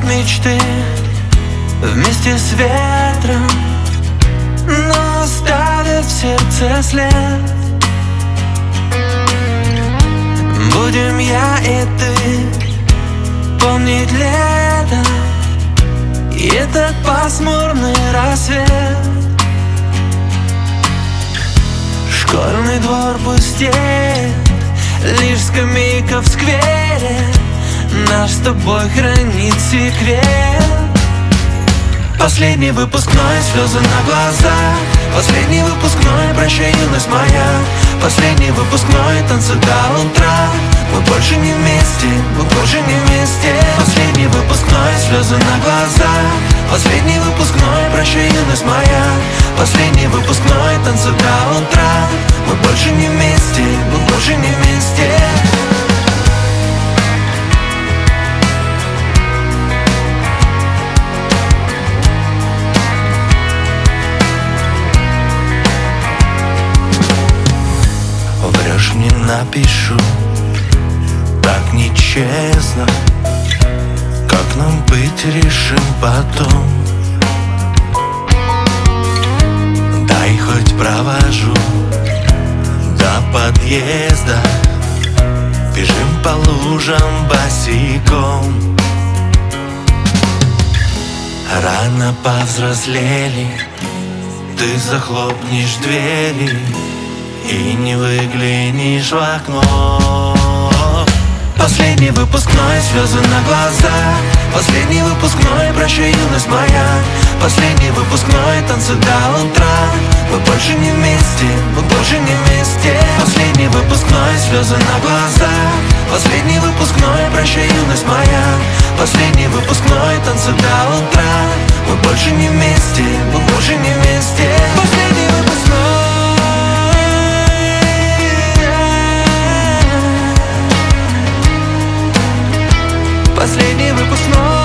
мечты вместе с ветром, но оставят в сердце след. Будем я и ты помнить лето и этот пасмурный рассвет. Школьный двор пустеет, лишь скамейка в сквере наш с тобой хранит секрет. Последний выпускной, слезы на глазах. Последний выпускной, прощай, юность моя. Последний выпускной, танцы до утра. Мы больше не вместе, мы больше не вместе. Последний выпускной, слезы на глазах. Последний выпускной, прощай, юность моя. Последний выпускной, танцы до утра. Мы больше не вместе, мы больше не вместе. Врешь, не напишу, так нечестно. Как нам быть, решим потом. Дай хоть провожу до подъезда. Бежим по лужам босиком. Рано повзрослели, ты захлопнешь двери и не выглянешь в окно. Последний выпускной, слезы на глазах. Последний выпускной, прощай, юность моя. Последний выпускной, танцы до утра. Мы больше не вместе, мы больше не вместе. Последний выпускной, слезы на глазах. Последний выпускной, прощай, юность моя. Последний выпускной, танцы до утра. Мы больше не вместе, мы больше не вместе. Последний выпускной. Последний выпускной.